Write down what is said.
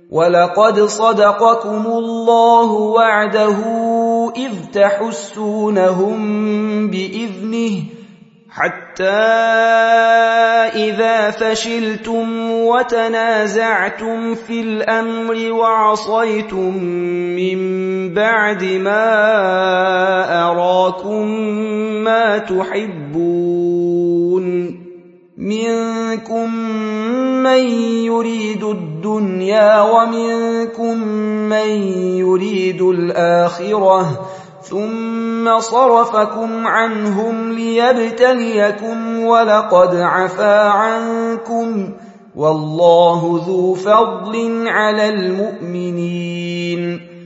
ولقد صدقكم الله وعده إذ تحسونهم بإذنه حتى إذا فشلتم وتنازعتم في الأمر وعصيتم من بعد ما أراكم ما تحبون منكم من يريد الدنيا ومنكم من يريد الآخرة ثم صرفكم عنهم ليبتليكم ولقد عفا عنكم والله ذو فضل على المؤمنين